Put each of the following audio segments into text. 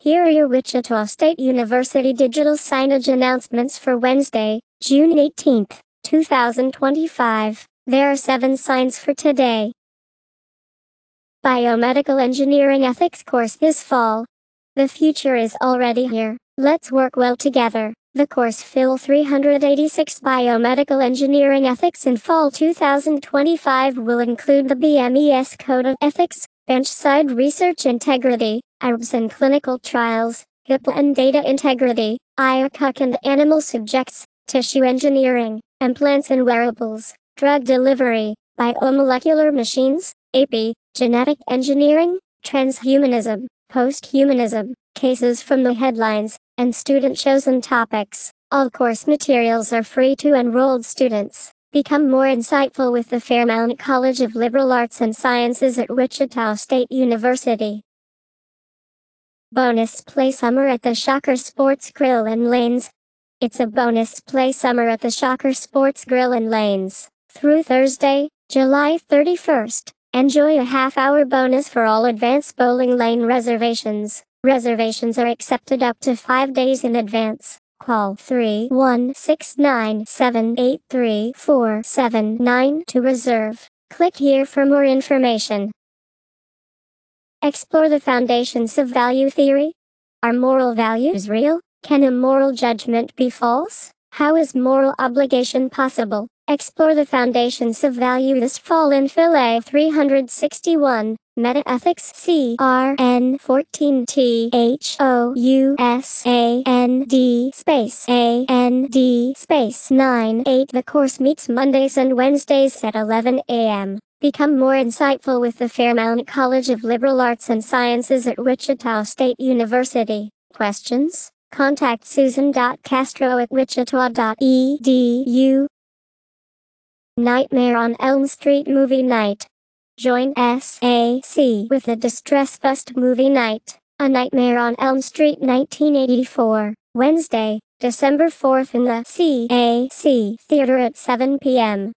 Here are your Wichita State University digital signage announcements for Wednesday, June 18, 2025. There are 7 signs for today. Biomedical Engineering Ethics course this fall. The future is already here. Let's work well together. The course Phil 386 Biomedical Engineering Ethics in fall 2025 will include the BMES Code of Ethics, Benchside Research Integrity, IRBs and Clinical Trials, HIPAA and Data Integrity, IACUC and Animal Subjects, Tissue Engineering, Implants and Wearables, Drug Delivery, Biomolecular Machines, AP, Genetic Engineering, Transhumanism, Posthumanism, Cases from the Headlines, and student-chosen topics. All course materials are free to enrolled students. Become more insightful with the Fairmount College of Liberal Arts and Sciences at Wichita State University. Bonus Play Summer at the Shocker Sports Grill and Lanes. It's a bonus play summer at the Shocker Sports Grill and Lanes. Through Thursday, July 31st, enjoy a half-hour bonus for all advanced bowling lane reservations. Reservations are accepted up to 5 days in advance. Call 31697834779 to reserve. Click here for more information. Explore the foundations of value theory. Are moral values real? Can a moral judgment be false? How is moral obligation possible? Explore the foundations of value this fall in Phil A 361. Metaethics CRN 14 THOUSAND space AND space 98. The course meets Mondays and Wednesdays at 11 a.m. Become more insightful with the Fairmount College of Liberal Arts and Sciences at Wichita State University. Questions? Contact susan.castro@wichita.edu. Nightmare on Elm Street Movie Night. Join SAC with the Distress Bust Movie Night, A Nightmare on Elm Street 1984, Wednesday, December 4th in the CAC Theater at 7 p.m.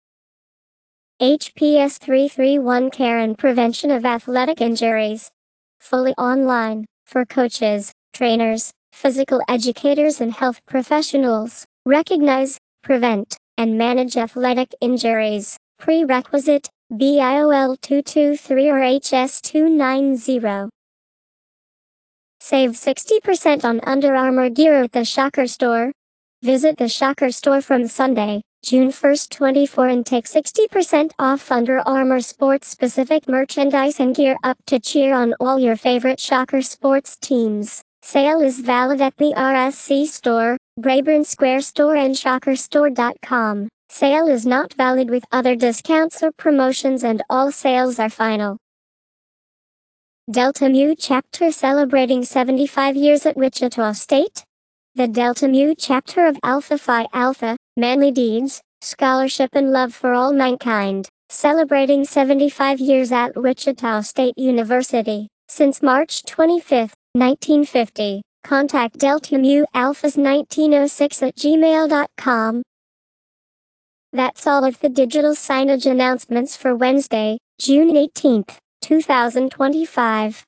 HPS 331 Care and Prevention of Athletic Injuries. Fully online, for coaches, trainers, physical educators and health professionals. Recognize, prevent, and manage athletic injuries. Prerequisite, BIOL 223 or HS 290. Save 60% on Under Armour gear at the Shocker store. Visit the Shocker store from Sunday, June 1st 24 and take 60% off Under Armour sports-specific merchandise and gear up to cheer on all your favorite Shocker sports teams. Sale is valid at the RSC store, Brayburn Square store and shockerstore.com. Sale is not valid with other discounts or promotions and all sales are final. Delta Mu Chapter celebrating 75 years at Wichita State. The Delta Mu Chapter of Alpha Phi Alpha, Manly Deeds, Scholarship and Love for All Mankind, celebrating 75 years at Wichita State University. Since March 25, 1950. Contact Delta Mu Alphas 1906@gmail.com. That's all of the digital signage announcements for Wednesday, June 18, 2025.